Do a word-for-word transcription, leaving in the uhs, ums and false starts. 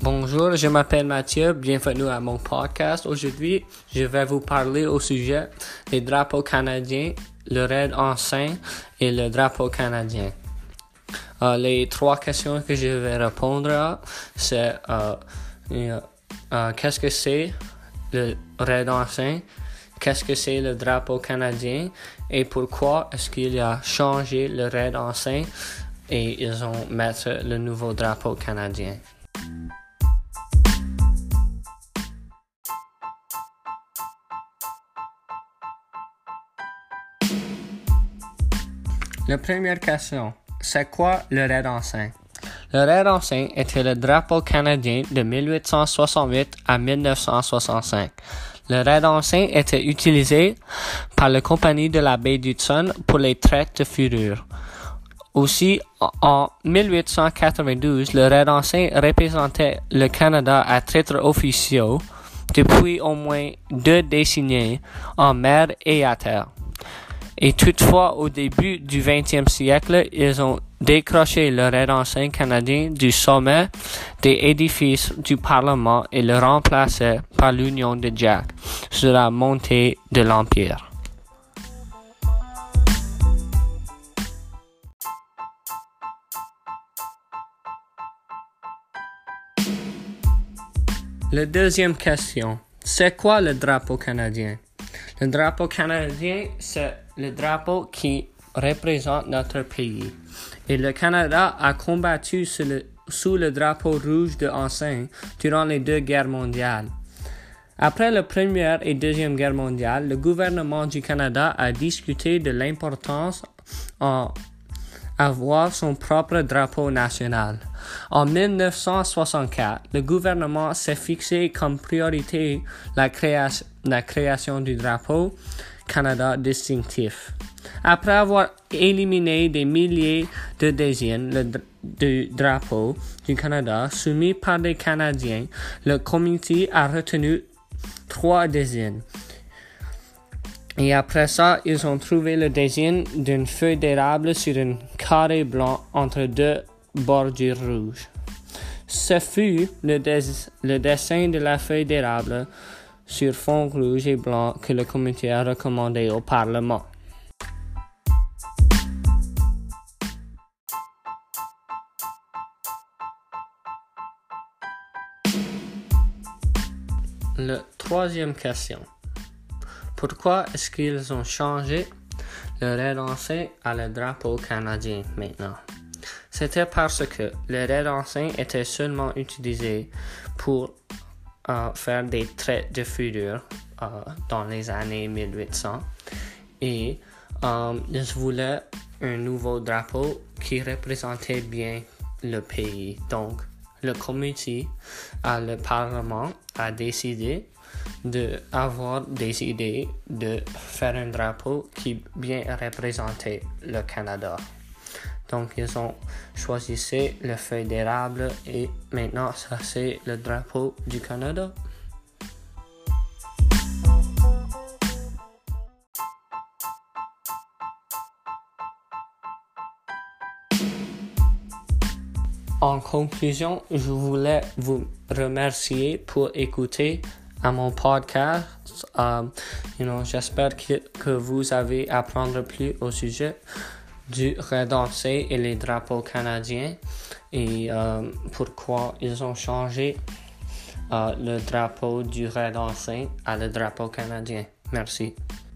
Bonjour, je m'appelle Mathieu, bienvenue à mon podcast. Aujourd'hui, je vais vous parler au sujet des drapeaux canadiens, le raid enceinte et le drapeau canadien. Euh, les trois questions que je vais répondre à, c'est euh, euh, euh, qu'est-ce que c'est le raid enceinte, qu'est-ce que c'est le drapeau canadien et pourquoi est-ce qu'il a changé le raid enceinte et ils ont mis le nouveau drapeau canadien. La première question, c'est quoi le raid enceinte? Le raid enceinte était le drapeau canadien de mille huit cent soixante-huit à mille neuf cent soixante-cinq. Le raid enceinte était utilisé par la compagnie de la baie d'Hudson pour les traites de fourrure. Aussi, en mille huit cent quatre-vingt-douze, le raid enceinte représentait le Canada à titre officiel depuis au moins deux décennies en mer et à terre. Et toutefois, au début du vingtième siècle, ils ont décroché le raid enceinte canadien du sommet des édifices du Parlement et le remplacé par l'Union de Jack sur la montée de l'Empire. La deuxième question, c'est quoi le drapeau canadien? Le drapeau canadien, c'est le drapeau qui représente notre pays. Et le Canada a combattu sous le, sous le drapeau rouge de enceinte durant les deux guerres mondiales. Après la Première et Deuxième Guerre mondiale, le gouvernement du Canada a discuté de l'importance en avoir son propre drapeau national. En mille neuf cent soixante-quatre, le gouvernement s'est fixé comme priorité la, créa- la création du drapeau Canada distinctif. Après avoir éliminé des milliers de désignes le dra- du drapeau du Canada soumis par des Canadiens, le comité a retenu trois désignes. Et après ça, ils ont trouvé le dessin d'une feuille d'érable sur un carré blanc entre deux bordures rouges. Ce fut le, des- le dessin de la feuille d'érable sur fond rouge et blanc que le comité a recommandé au Parlement. La troisième question. Pourquoi est-ce qu'ils ont changé le raid enceinte à le drapeau canadien maintenant? C'était parce que le raid enceinte était seulement utilisé pour euh, faire des traits de fourrure euh, dans les années mille huit cents et euh, ils voulaient un nouveau drapeau qui représentait bien le pays. Donc, le comité, euh, le Parlement a décidé d'avoir des idées de faire un drapeau qui bien représentait le Canada. Donc, ils ont choisi le feuille d'érable et maintenant, ça c'est le drapeau du Canada. En conclusion, je voulais vous remercier pour écouter à mon podcast. Um, you know, j'espère que, que vous avez apprendre plus au sujet du raid enceinte et les drapeaux canadiens et um, pourquoi ils ont changé uh, le drapeau du raid enceinte à le drapeau canadien. Merci.